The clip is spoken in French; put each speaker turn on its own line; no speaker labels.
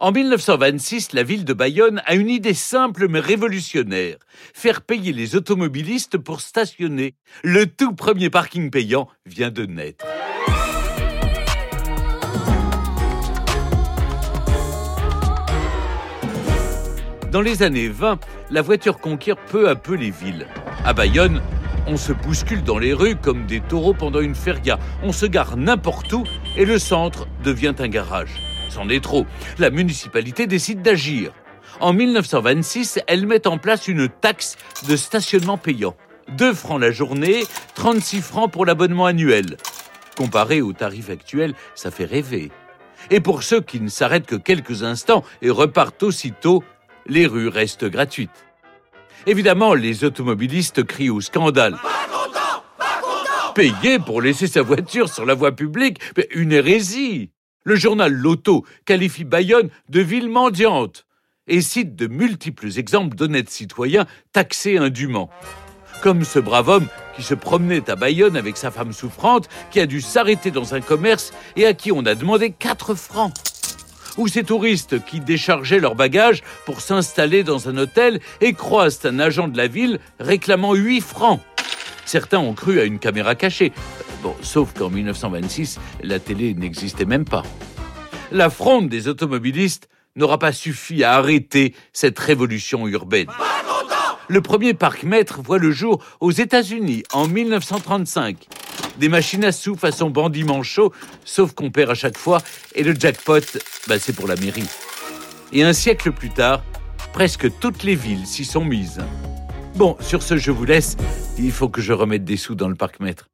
En 1926, la ville de Bayonne a une idée simple mais révolutionnaire. Faire payer les automobilistes pour stationner. Le tout premier parking payant vient de naître. Dans les années 20, la voiture conquiert peu à peu les villes. À Bayonne, on se bouscule dans les rues comme des taureaux pendant une feria. On se gare n'importe où et le centre devient un garage. C'en est trop. La municipalité décide d'agir. En 1926, elle met en place une taxe de stationnement payant. 2 francs la journée, 36 francs pour l'abonnement annuel. Comparé au tarif actuel, ça fait rêver. Et pour ceux qui ne s'arrêtent que quelques instants et repartent aussitôt, les rues restent gratuites. Évidemment, les automobilistes crient au scandale.
Pas content! Pas content!
Payer pour laisser sa voiture sur la voie publique, mais une hérésie. Le journal L'Auto qualifie Bayonne de ville mendiante et cite de multiples exemples d'honnêtes citoyens taxés indûment. Comme ce brave homme qui se promenait à Bayonne avec sa femme souffrante, qui a dû s'arrêter dans un commerce et à qui on a demandé 4 francs. Ou ces touristes qui déchargeaient leurs bagages pour s'installer dans un hôtel et croisent un agent de la ville réclamant 8 francs. Certains ont cru à une caméra cachée. Bon, sauf qu'en 1926, la télé n'existait même pas. La fronde des automobilistes n'aura pas suffi à arrêter cette révolution urbaine.
Pas content!
Le premier parc-mètre voit le jour aux États-Unis en 1935. Des machines à sous façon bandit manchot, sauf qu'on perd à chaque fois, et le jackpot, c'est pour la mairie. Et un siècle plus tard, presque toutes les villes s'y sont mises. Bon, sur ce, je vous laisse. Il faut que je remette des sous dans le parc-mètre.